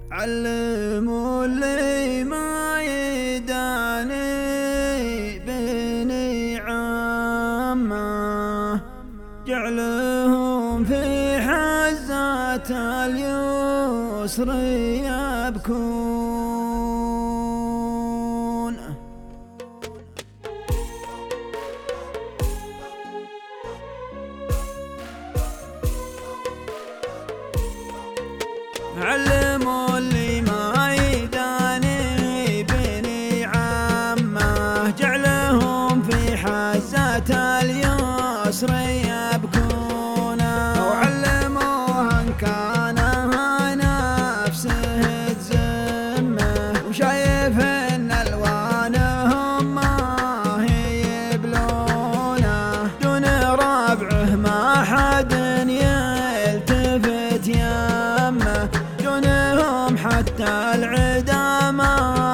علموا اللي ما يداني بني عمه، جعلهم في حزات اليسر يبكون. علموا اللي ما يداني بني عمه، جعلهم في حزات اليسر يبكون. وعلموه ان كان نفسه تزمه، وشايف ان الوانهم ما هي يبلونه، دون ربعه ما حد يلتفت يمه، دونهم حتى العدا ما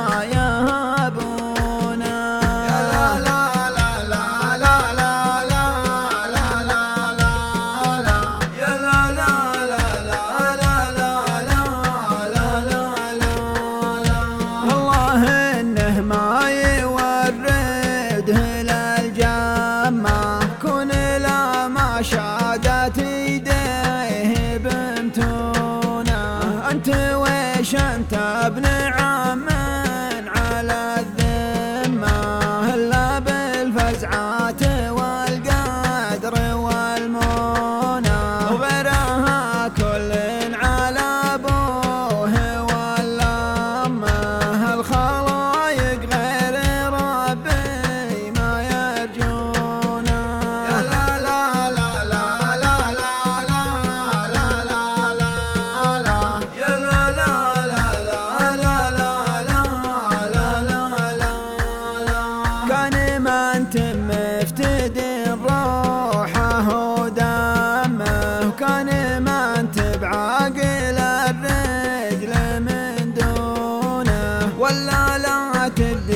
يهابونه. يا لا لا لا لا لا لا لا لا لا لا لا، يا لا لا لا لا لا لا لا لا لا لا. والله انه ما يورده للجمه، كون لا ما شادت يديه بمتونه. انت ويش انت ابن عم على الذمه، الا بالفزعات والقدر والمنى، وغيرها كل على ابوه والامه. الخلايق غير ربي ما يرجونه. يا لا لا لا لا لا لا لا لا لا لا لا، يا لا لا لا لا لا لا لا لا لا لا. كان ما انت مفتدي روحه ودمه، كان ما انت بعاقل الرجل من دونه، ولا لا تدري